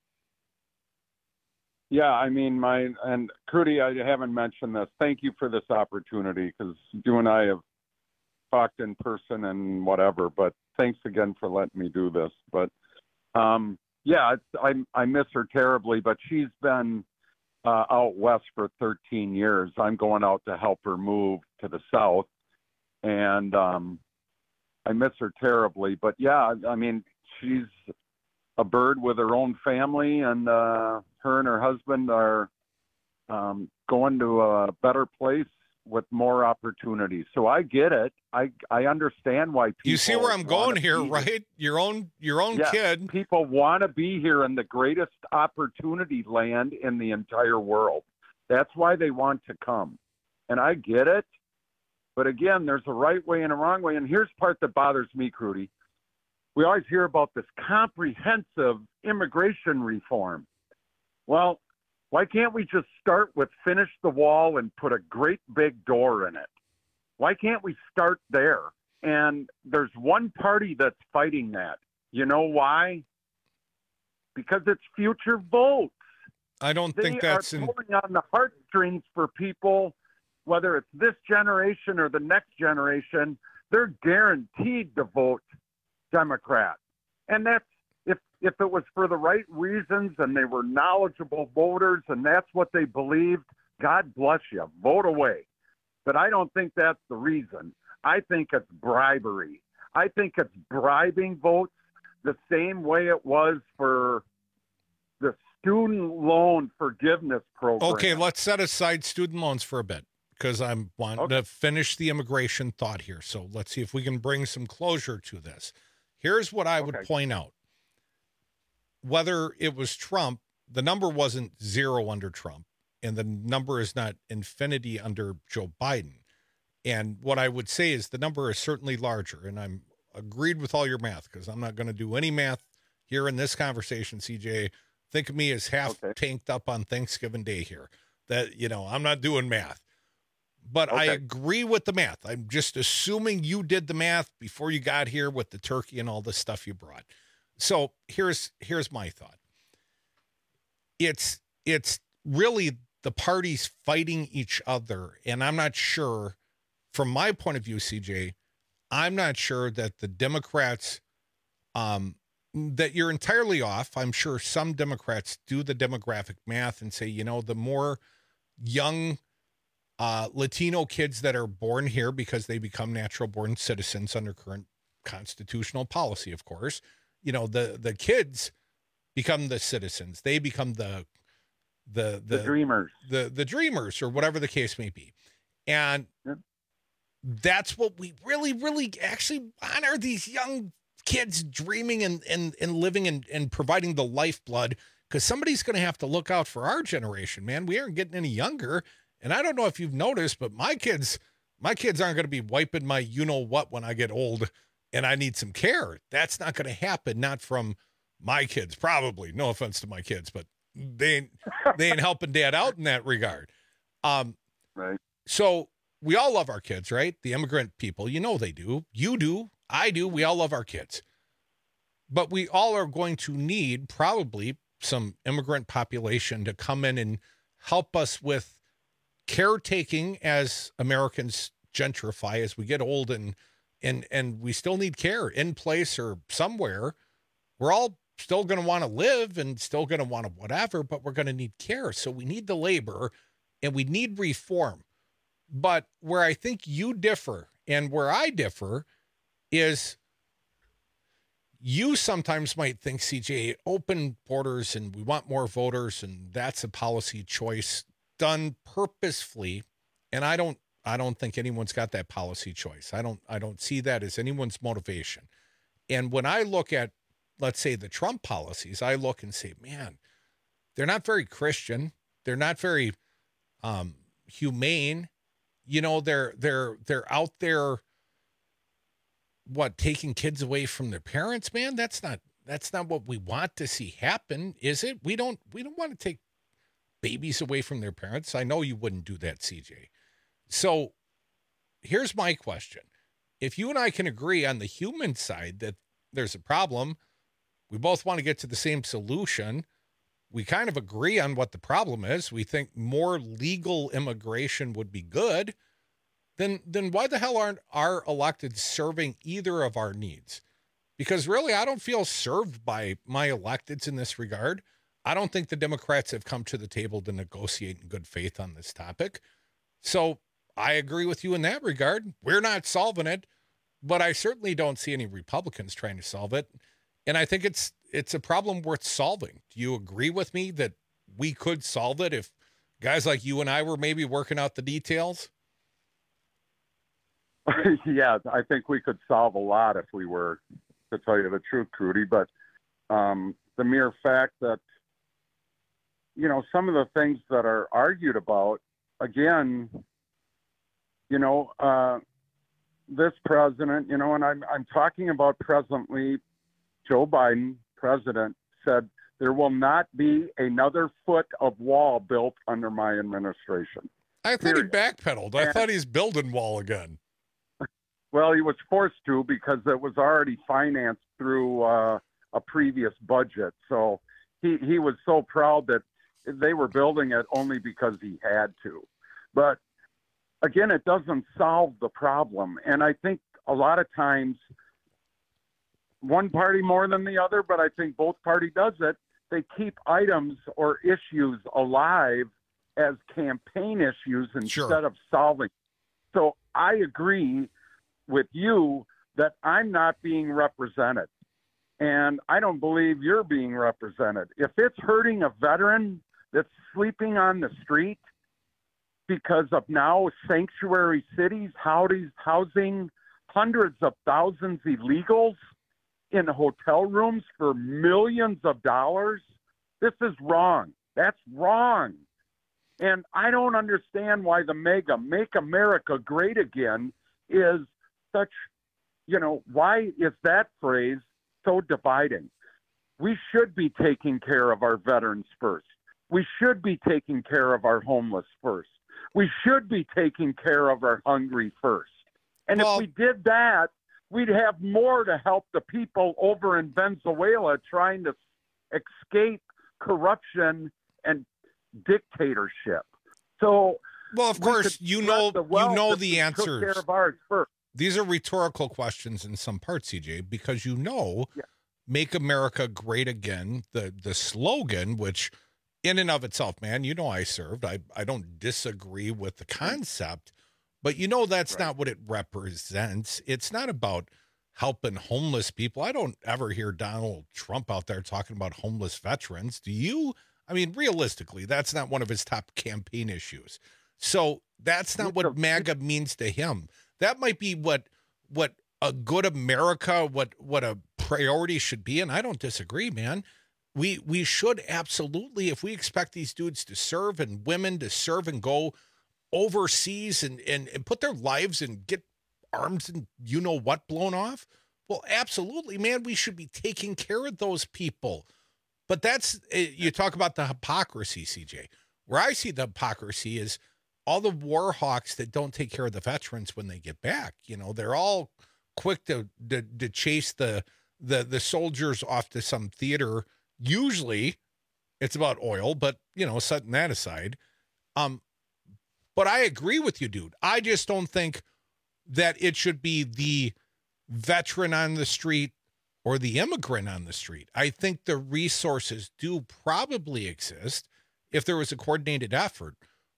Yeah, I mean, my and Crudy, I haven't mentioned this. Thank you for this opportunity, because you and I have talked in person and whatever. But thanks again for letting me do this. But um, yeah, it's, I I miss her terribly. But she's been uh, out west for thirteen years. I'm going out to help her move to the south, and um, I miss her terribly. But yeah, I mean, she's a bird with her own family, and uh, her and her husband are um, going to a better place with more opportunities. So I get it. I I understand why people. You see where I'm going here, right? Your own your own yes, kid. People want to be here in the greatest opportunity land in the entire world. That's why they want to come, and I get it. But again, there's a right way and a wrong way. And here's the part that bothers me, Crudy. We always hear about this comprehensive immigration reform. Well, why can't we just start with finish the wall and put a great big door in it? Why can't we start there? And there's one party that's fighting that. You know why? Because it's future votes. I don't they think that's are in... pulling on the heartstrings for people, whether it's this generation or the next generation. They're guaranteed to vote Democrat. And that's if if it was for the right reasons and they were knowledgeable voters and that's what they believed, God bless you, vote away. But I don't think that's the reason. I think it's bribery. I think it's bribing votes the same way it was for the student loan forgiveness program. Okay, let's set aside student loans for a bit, because I'm wanting okay. to finish the immigration thought here. So let's see if we can bring some closure to this. Here's what I would okay. point out. Whether it was Trump, the number wasn't zero under Trump, and the number is not infinity under Joe Biden. And what I would say is the number is certainly larger, and I'm agreed with all your math, because I'm not going to do any math here in this conversation, C J. Think of me as half okay. tanked up on Thanksgiving Day here. That, you know, I'm not doing math. But okay. I agree with the math. I'm just assuming you did the math before you got here with the turkey and all the stuff you brought. So here's here's my thought. It's it's really the parties fighting each other, and I'm not sure, from my point of view, C J, I'm not sure that the Democrats, um, that you're entirely off. I'm sure some Democrats do the demographic math and say, you know, the more young Uh, Latino kids that are born here because they become natural born citizens under current constitutional policy, of course, you know, the, the kids become the citizens. They become the, the, the, the dreamers, the, the dreamers, or whatever the case may be. And yep. that's what we really, really actually honor, these young kids dreaming and, and, and living and, and providing the lifeblood, because somebody's going to have to look out for our generation, man. We aren't getting any younger. And I don't know if you've noticed, but my kids, my kids aren't going to be wiping my you-know-what when I get old and I need some care. That's not going to happen, not from my kids, probably. No offense to my kids, but they ain't, they ain't helping dad out in that regard. Um, right. So we all love our kids, right? The immigrant people, you know they do. You do. I do. We all love our kids. But we all are going to need probably some immigrant population to come in and help us with caretaking as Americans gentrify, as we get old, and and and we still need care in place or somewhere. We're all still going to want to live and still going to want to whatever, but we're going to need care. So we need the labor and we need reform. But where I think you differ and where I differ is you sometimes might think, C J, open borders and we want more voters, and that's a policy choice done purposefully. And I don't, I don't think anyone's got that policy choice. I don't I don't see that as anyone's motivation. And when I look at, let's say, the Trump policies, I look and say, man, they're not very Christian. They're not very um, humane. You know, they're they're they're out there, what, taking kids away from their parents, man? That's not that's not what we want to see happen, is it? We don't we don't want to take babies away from their parents. I know you wouldn't do that, C J. So here's my question. If you and I can agree on the human side that there's a problem, we both want to get to the same solution, we kind of agree on what the problem is, we think more legal immigration would be good, then then why the hell aren't our electeds serving either of our needs? Because really, I don't feel served by my electeds in this regard. I don't think the Democrats have come to the table to negotiate in good faith on this topic. So I agree with you in that regard. We're not solving it, but I certainly don't see any Republicans trying to solve it. And I think it's it's a problem worth solving. Do you agree with me that we could solve it if guys like you and I were maybe working out the details? Yeah, I think we could solve a lot if we were, to tell you the truth, Crudy. But um, the mere fact that, you know, some of the things that are argued about, again, you know, uh, this president, you know, and I'm, I'm talking about presently, Joe Biden, president, said there will not be another foot of wall built under my administration. I thought Period. he backpedaled. I and, thought he's building wall again. Well, he was forced to because it was already financed through uh, a previous budget. So he, he was so proud that they were building it only because he had to. But again, it doesn't solve the problem. And I think a lot of times one party more than the other, but I think both party does it. They keep items or issues alive as campaign issues instead sure. of solving. So I agree with you that I'm not being represented. And I don't believe you're being represented. If it's hurting a veteran that's sleeping on the street because of now sanctuary cities, housing hundreds of thousands illegals in hotel rooms for millions of dollars, this is wrong. That's wrong. And I don't understand why the mega Make America Great Again is such, you know, why is that phrase so dividing? We should be taking care of our veterans first. We should be taking care of our homeless first. We should be taking care of our hungry first. And well, if we did that, we'd have more to help the people over in Venezuela trying to escape corruption and dictatorship. So, well, of course, you know, you know the answers. Care of ours first. These are rhetorical questions in some parts, C J, because you know, yeah. Make America Great Again, the the slogan, which in and of itself, man, you know I served. I, I don't disagree with the concept, but you know that's right. not what it represents. It's not about helping homeless people. I don't ever hear Donald Trump out there talking about homeless veterans. Do you? I mean, realistically, that's not one of his top campaign issues. So that's not what MAGA means to him. That might be what what a good America, what what a priority should be, and I don't disagree, man. We we should absolutely, if we expect these dudes to serve and women to serve and go overseas and, and, and put their lives and get arms and you know what blown off, well, absolutely, man, we should be taking care of those people. But that's, you talk about the hypocrisy, C J. Where I see the hypocrisy is all the war hawks that don't take care of the veterans when they get back. You know, they're all quick to to, to chase the, the the soldiers off to some theater. Usually it's about oil, but, you know, setting that aside. Um, but I agree with you, dude. I just don't think that it should be the veteran on the street or the immigrant on the street. I think the resources do probably exist if there was a coordinated effort.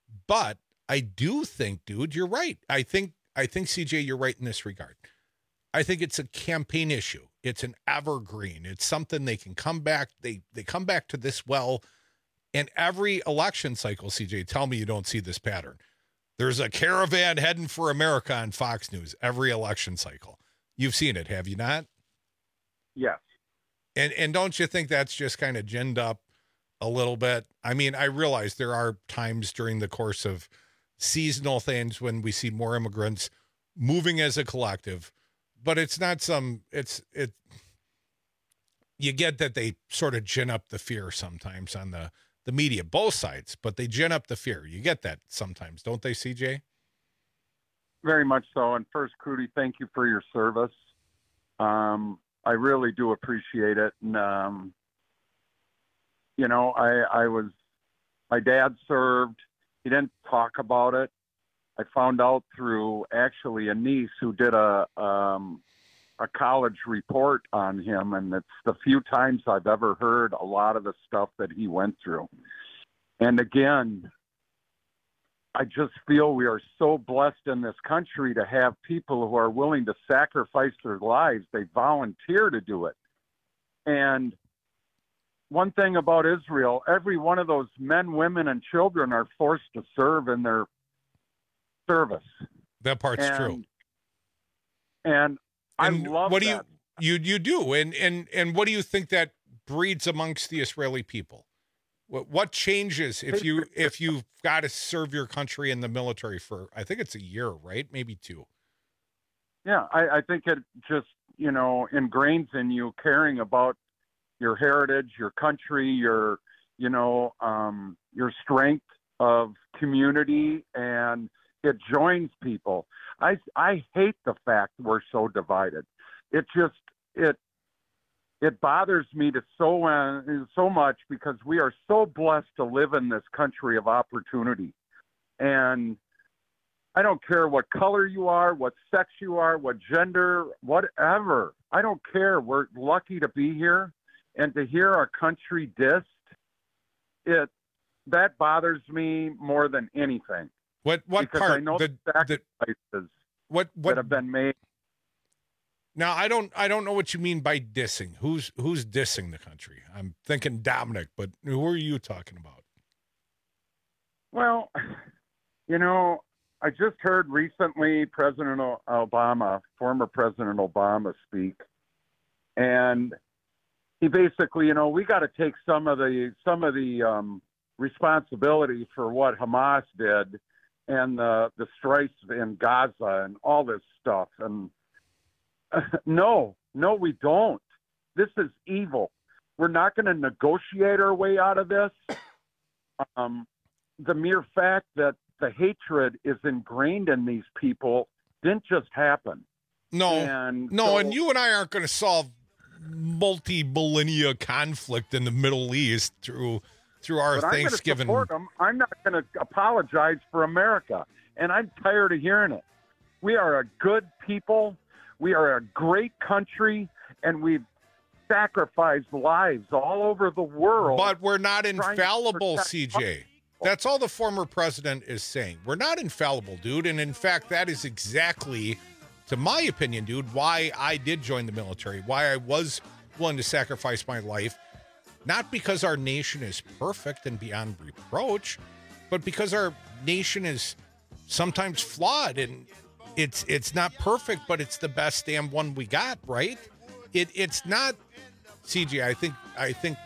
But I do think, dude, you're right. I think, I think, C J, you're right in this regard. I think it's a campaign issue. It's an evergreen. It's something they can come back. They, they come back to this well. And every election cycle, C J, tell me you don't see this pattern. There's a caravan heading for America on Fox News every election cycle. You've seen it, have you not? Yes. And and don't you think that's just kind of ginned up a little bit? I mean, I realize there are times during the course of seasonal things when we see more immigrants moving as a collective, but it's not some, it's, it, you get that they sort of gin up the fear sometimes on the, the media, both sides, but they gin up the fear. You get that sometimes, don't they, C J? Very much so. And first, Crudy, thank you for your service. Um, I really do appreciate it. And, um, you know, I, I was, my dad served. He didn't talk about it. I found out through actually a niece who did a, um, a college report on him. And it's the few times I've ever heard a lot of the stuff that he went through. And again, I just feel we are so blessed in this country to have people who are willing to sacrifice their lives. They volunteer to do it. And one thing about Israel, every one of those men, women, and children are forced to serve in their service. That part's and, true. And I and love what do that. you you you do? And and and what do you think that breeds amongst the Israeli people? What what changes if you if you've got to serve your country in the military for, I think it's a year, right? Maybe two. Yeah, I, I think it just, you know, ingrains in you caring about your heritage, your country, your, you know, um, your strength of community, and it joins people. I, I hate the fact we're so divided. It just, it, it bothers me to so, uh, so much because we are so blessed to live in this country of opportunity. And I don't care what color you are, what sex you are, what gender, whatever. I don't care. We're lucky to be here. And to hear our country dissed, it that bothers me more than anything. What what because part? I know the, the sacrifices what, what that have been made. Now I don't I don't know what you mean by dissing. Who's who's dissing the country? I'm thinking Dominic, but who are you talking about? Well, you know, I just heard recently President Obama, former President Obama, speak, and he basically, you know, we got to take some of the some of the um, responsibility for what Hamas did and the the strikes in Gaza and all this stuff. And uh, no, no, we don't. This is evil. We're not going to negotiate our way out of this. Um, the mere fact that the hatred is ingrained in these people didn't just happen. No, and no, so, and you and I aren't going to solve multi-millennia conflict in the Middle East through through our but Thanksgiving. I'm going to support them. I'm not going to apologize for America, and I'm tired of hearing it. We are a good people. We are a great country, and we've sacrificed lives all over the world. But we're not infallible, C J. That's all the former president is saying. We're not infallible, dude. And in fact, that is exactly, to my opinion, dude, why I did join the military, why I was willing to sacrifice my life, not because our nation is perfect and beyond reproach, but because our nation is sometimes flawed and it's it's not perfect, but it's the best damn one we got, right? It it's not, C J, I think I think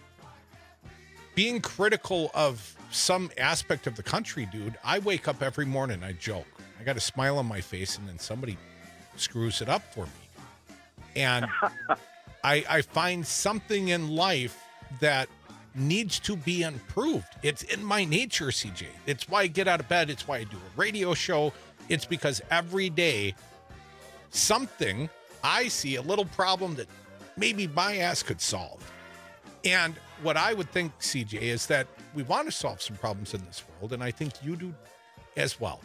being critical of some aspect of the country, dude, I wake up every morning, I joke. I got a smile on my face, and then somebody screws it up for me. And I, I find something in life that needs to be improved. It's in my nature, C J. It's why I get out of bed. It's why I do a radio show. It's because every day something, I see a little problem that maybe my ass could solve. And what I would think, C J, is that we want to solve some problems in this world, and I think you do as well.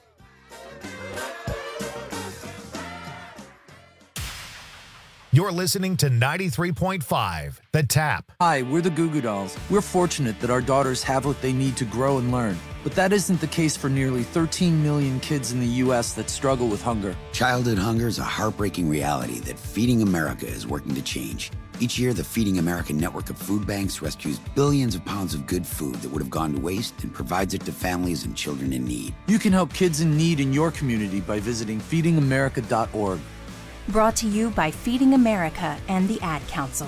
You're listening to ninety-three point five, The Tap. Hi, we're the Goo Goo Dolls. We're fortunate that our daughters have what they need to grow and learn. But that isn't the case for nearly thirteen million kids in the U S that struggle with hunger. Childhood hunger is a heartbreaking reality that Feeding America is working to change. Each year, the Feeding America network of food banks rescues billions of pounds of good food that would have gone to waste and provides it to families and children in need. You can help kids in need in your community by visiting feeding america dot org. Brought to you by Feeding America and the Ad Council.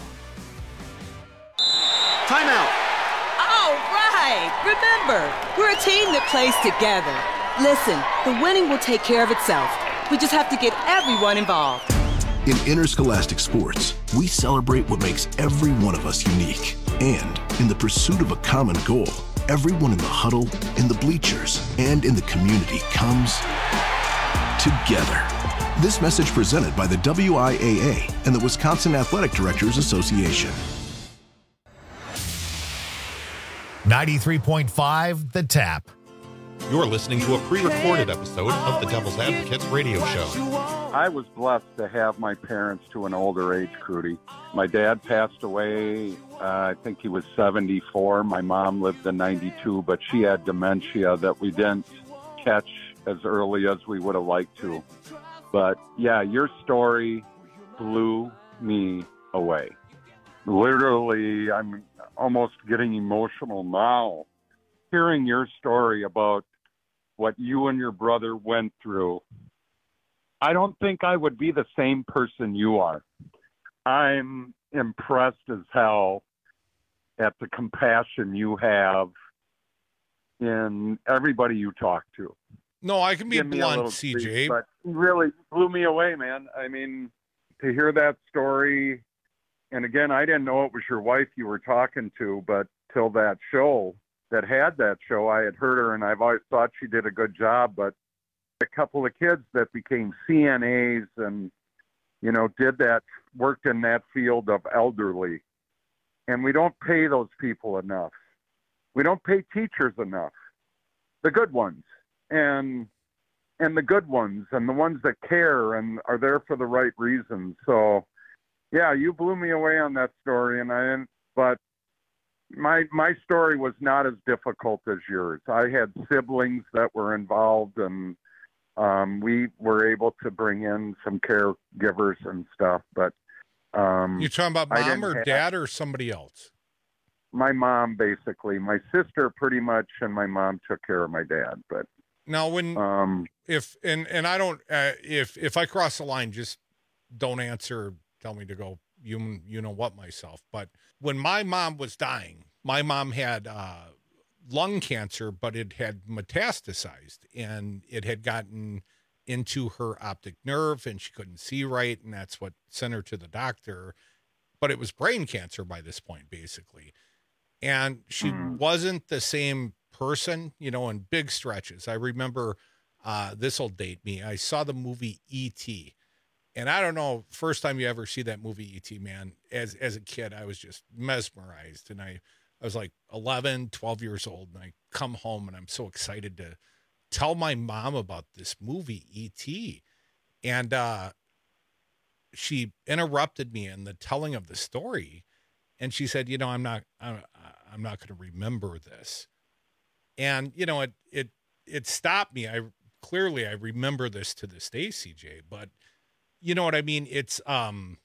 Timeout. All right. Remember, we're a team that plays together. Listen, the winning will take care of itself. We just have to get everyone involved. In interscholastic sports, we celebrate what makes every one of us unique. And in the pursuit of a common goal, everyone in the huddle, in the bleachers, and in the community comes together. This message presented by the W I A A and the Wisconsin Athletic Directors Association. ninety-three point five The Tap. You're listening to a pre-recorded episode of the Devil's Advocates radio show. I was blessed to have my parents to an older age, Crudy. My dad passed away, uh, I think he was seventy-four. My mom lived to ninety-two, but she had dementia that we didn't catch as early as we would have liked to. But, yeah, your story blew me away. Literally, I'm almost getting emotional now hearing your story about what you and your brother went through. I don't think I would be the same person you are. I'm impressed as hell at the compassion you have in everybody you talk to. No, I can be Give me a blunt, little C J. speech, but really blew me away, man. I mean, to hear that story, and again, I didn't know it was your wife you were talking to, but till that show, that had that show, I had heard her, and I've always thought she did a good job, but a couple of kids that became C N As and, you know, did that, worked in that field of elderly. And we don't pay those people enough. We don't pay teachers enough. The good ones. And and the good ones and the ones that care and are there for the right reasons. So, yeah, you blew me away on that story, and I but my my story was not as difficult as yours. I had siblings that were involved, and um, we were able to bring in some caregivers and stuff. But um, you talking about mom or have, dad or somebody else? My mom, basically. My sister, pretty much, and my mom took care of my dad. But now, when um, if and and I don't uh, if if I cross the line, just don't answer. Tell me to go. You you know what myself. But when my mom was dying, my mom had uh, lung cancer, but it had metastasized, and it had gotten into her optic nerve, and she couldn't see right, and that's what sent her to the doctor. But it was brain cancer by this point, basically. And she mm. wasn't the same person, you know, in big stretches. I remember, uh, this will date me. I saw the movie E T And I don't know, first time you ever see that movie E T, man, as, as a kid, I was just mesmerized. And I, I was like eleven, twelve years old, and I come home and I'm so excited to tell my mom about this movie E T And, uh, she interrupted me in the telling of the story. And she said, you know, I'm not, I'm, I'm not going to remember this. And, you know, it, it, it stopped me. I clearly, I remember this to this day, C J, but you know what I mean? It's, um,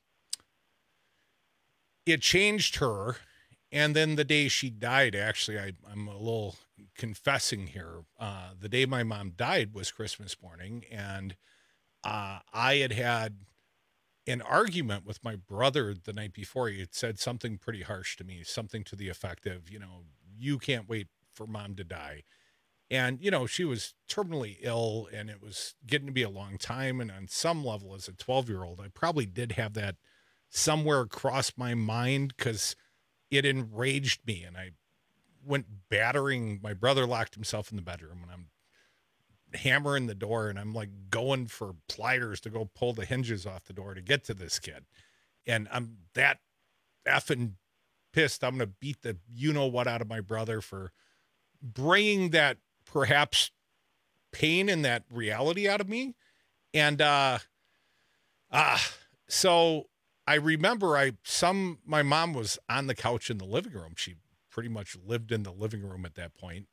it changed her. And then the day she died, actually, I, I'm a little confessing here. Uh, the day my mom died was Christmas morning. And, uh, I had had an argument with my brother the night before. He had said something pretty harsh to me, something to the effect of, you know, you can't wait for mom to die. And, you know, she was terminally ill, and it was getting to be a long time. And on some level, as a twelve year old, I probably did have that somewhere cross my mind, because it enraged me. And I went battering. My brother locked himself in the bedroom, and I'm hammering the door, and I'm like going for pliers to go pull the hinges off the door to get to this kid. And I'm that effing pissed. I'm going to beat the you know what out of my brother for bringing that perhaps pain and that reality out of me. And uh ah uh, so I remember I some my mom was on the couch in the living room. She pretty much lived in the living room at that point.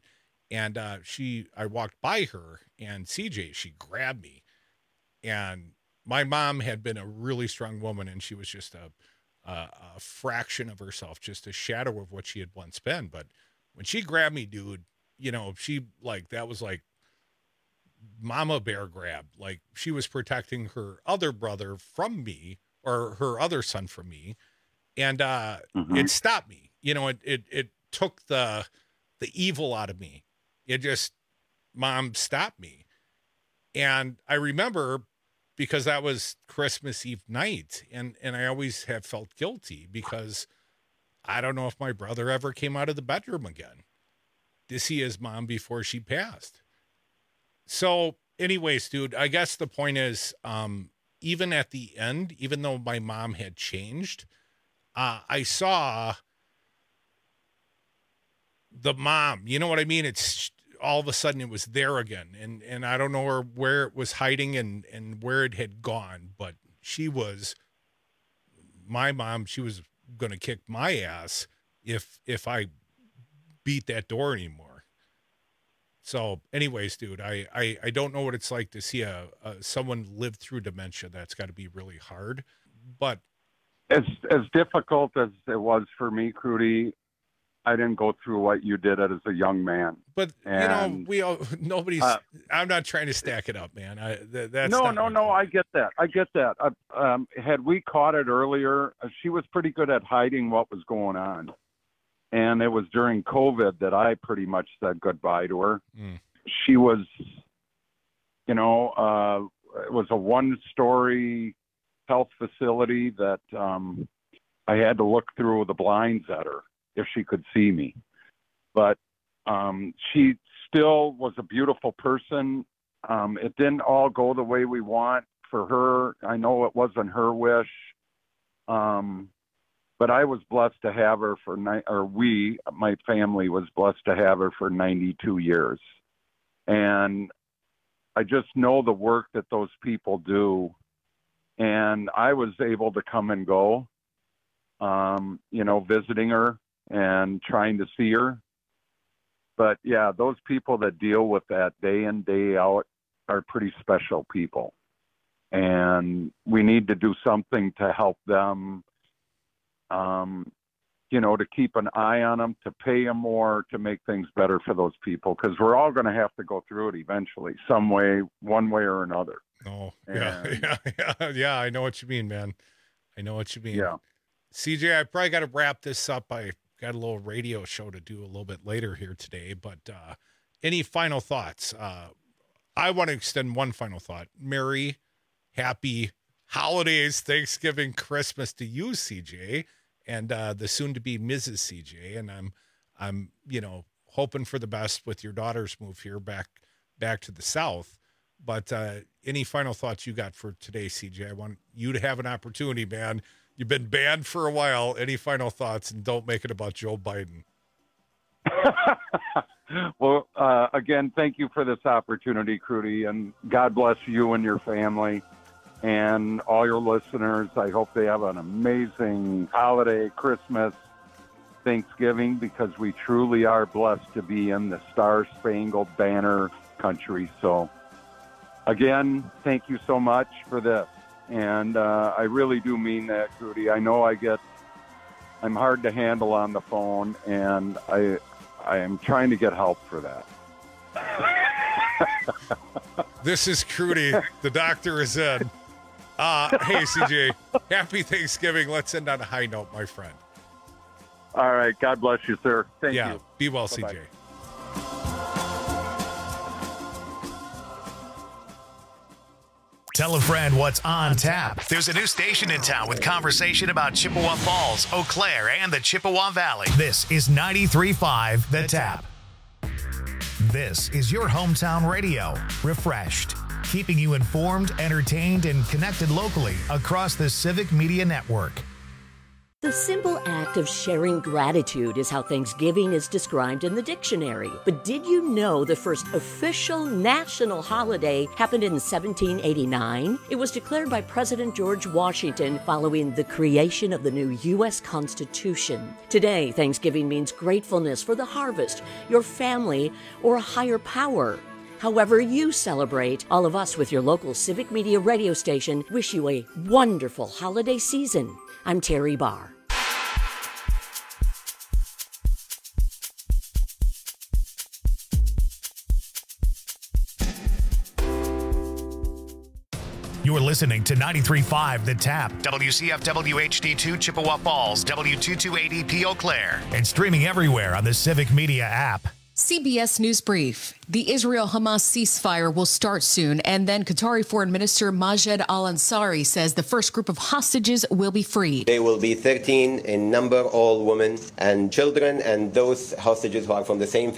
And uh, she, I walked by her, and C J, she grabbed me. And my mom had been a really strong woman, and she was just a, a, a fraction of herself, just a shadow of what she had once been. But when she grabbed me, dude, you know, she like, that was like mama bear grab. Like she was protecting her other brother from me, or her other son from me. And uh, mm-hmm. it stopped me. You know, it, it, it took the, the evil out of me. It just, Mom stopped me. And I remember, because that was Christmas Eve night, and, and I always have felt guilty because I don't know if my brother ever came out of the bedroom again to see his mom before she passed. So anyways, dude, I guess the point is, um, even at the end, even though my mom had changed, uh, I saw the mom, you know what I mean? It's all of a sudden it was there again. And, and I don't know where, where it was hiding and, and where it had gone, but she was my mom. She was going to kick my ass if, if I beat that door anymore. So anyways, dude, I, I, I don't know what it's like to see a, a someone live through dementia. That's got to be really hard, but as, as difficult as it was for me, Crudy, I didn't go through what you did as a young man. But, and, you know, we all, nobody's, uh, I'm not trying to stack it up, man. I, th- that's no, not no, no. I get that. I get that. Uh, um, had we caught it earlier, uh, she was pretty good at hiding what was going on. And it was during COVID that I pretty much said goodbye to her. Mm. She was, you know, uh, it was a one-story health facility that um, I had to look through the blinds at her if she could see me. But um, she still was a beautiful person. Um, it didn't all go the way we want for her. I know it wasn't her wish. Um, but I was blessed to have her for, ni- or we, my family was blessed to have her for ninety-two years. And I just know the work that those people do. And I was able to come and go, um, you know, visiting her and trying to see her. But yeah, those people that deal with that day in, day out are pretty special people. And we need to do something to help them, um, you know, to keep an eye on them, to pay them more, to make things better for those people. Because we're all going to have to go through it eventually, some way, one way or another. Oh, yeah, And- yeah, yeah, yeah. I know what you mean, man. I know what you mean. Yeah. C J, I probably got to wrap this up. I got a little radio show to do a little bit later here today, but uh, any final thoughts? Uh, I want to extend one final thought. Merry, happy holidays, Thanksgiving, Christmas to you, C J, and uh, the soon-to-be Missus C J. And I'm, I'm, you know, hoping for the best with your daughter's move here back, back to the South. But uh, any final thoughts you got for today, C J? I want you to have an opportunity, man. You've been banned for a while. Any final thoughts? And don't make it about Joe Biden. Well, uh, again, thank you for this opportunity, Crudy, and God bless you and your family and all your listeners. I hope they have an amazing holiday, Christmas, Thanksgiving, because we truly are blessed to be in the Star-Spangled Banner country. So, again, thank you so much for this. And uh, I really do mean that, Crudy. I know I get, I'm hard to handle on the phone, and I, I am trying to get help for that. This is Crudy. The doctor is in. Uh, hey, C J, happy Thanksgiving. Let's end on a high note, my friend. All right. God bless you, sir. Thank yeah, you. Be well, Bye-bye. C J. Tell a friend what's on tap. There's a new station in town with conversation about Chippewa Falls, Eau Claire, and the Chippewa Valley. This is ninety-three point five The Tap. This is your hometown radio, refreshed, keeping you informed, entertained, and connected locally across the Civic Media Network. The simple act of sharing gratitude is how Thanksgiving is described in the dictionary. But did you know the first official national holiday happened in seventeen eighty-nine? It was declared by President George Washington following the creation of the new U S Constitution. Today, Thanksgiving means gratefulness for the harvest, your family, or a higher power. However you celebrate, all of us with your local Civic Media radio station wish you a wonderful holiday season. I'm Terry Barr. You're listening to ninety-three point five The Tap, W C F W H D two Chippewa Falls, W two two eight E P Eau Claire, and streaming everywhere on the Civic Media app. C B S News Brief. The Israel-Hamas ceasefire will start soon, and then Qatari Foreign Minister Majed Al-Ansari says the first group of hostages will be freed. They will be thirteen in number, all women and children, and those hostages who are from the same